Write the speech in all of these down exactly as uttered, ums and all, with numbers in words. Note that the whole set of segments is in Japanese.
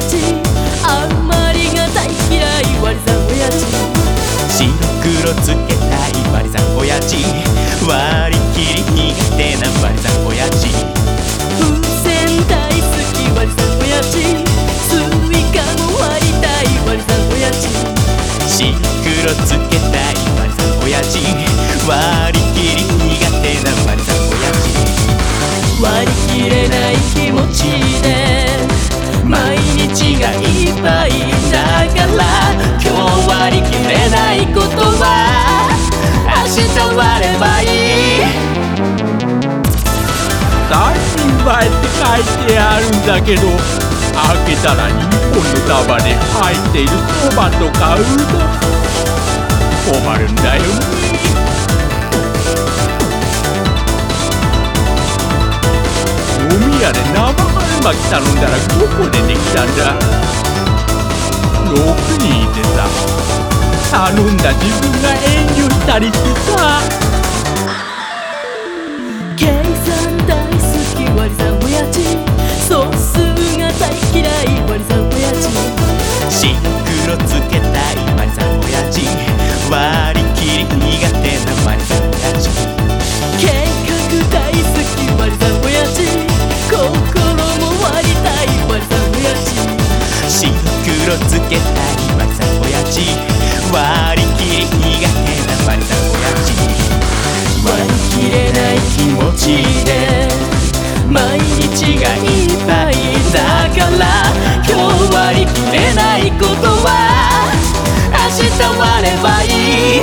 父、あんまりが大嫌い割り算親父。 白黒つけたい割り算親父、割り切り苦手な割り算親父。 風船大好き割り算親父、スイカも割りたい割り算親父。 白黒つけたい割り算親父、割り切り苦手な割り算親父。 割り切れない気持ちで毎日がいっぱいだから、今日割り切れないことは明日割ればいい。 三人前って書いてあるんだけど、開けたらにほんの束で入っているそばとかうどん、困るんだよね。飲み屋で生春巻き頼んだらごこでできたんだ。ろくにんいてさ、頼んだ自分が遠慮したりしてさ。 計算大好き割り算親父、素数が大嫌い割り算親父。 白黒つけたい割り算親父、割り切り苦手な割り算親父。 計画大好き割り算親父、心も割りたい割り算親父。 白黒つけたい割り算親父、割り切り苦手な割り算親父。 割り切れない気持ちで毎日がいっぱいだから、今日割り切れないことは明日割ればいい。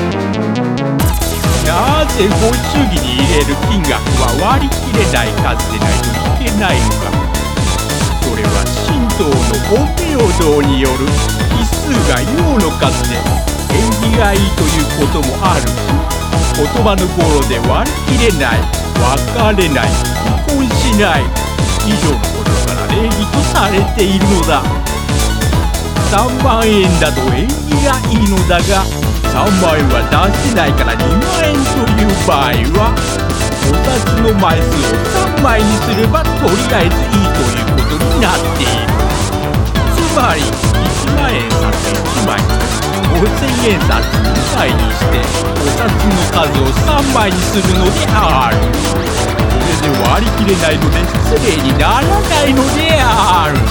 なぜご祝儀に入れる金額は割り切れない数でないといけないのか。それは神道のお平等による奇数が陽の数で縁起がいいということもあるし、言葉の語呂で割り切れない、別れない、離婚しない以上のことから礼儀とされているのだ。さんまんえんだと縁起がいいのだが、さんまんえんは出せないからにまんえんという場合は、お札の枚数をさんまいにすればとりあえずいいということになっている。つまりいちまんえん札いちまい、ごせんえん札にまいにしてお札の数をさんまいにするのである。これで割り切れないので失礼にならないのである。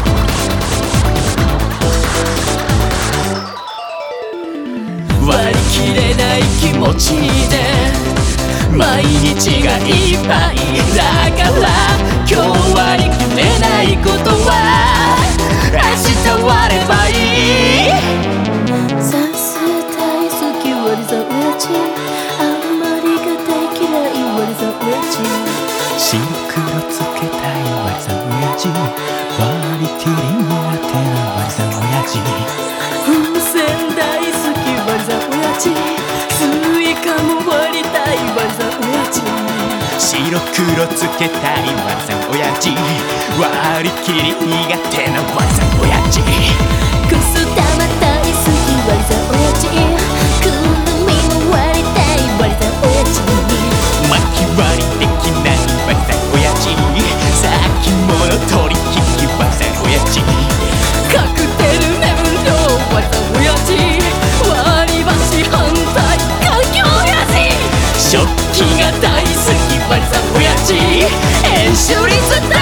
割り切れない気持ちで毎日がいっぱいだから、今日割り切れないことは明日割ればいい。算数大好き割り算親父、あんまりが大嫌い割り算親父。 白黒つけたい割り算親父、割り切り苦手な割り算親父。 風船大好き割り算親父、スイカも割りたい割り算親父。 白黒つけたい割り算親父、割り切り苦手な割り算親父。 くす玉大好き割り算親父、くるみも割りたい割り算親父。 巻き割りできない割り算親父、先物取り引き割り算親父。 カクテルネムロー割り算親父、割り箸反対環境親父。 食器が大好き割り算親父、 円周率大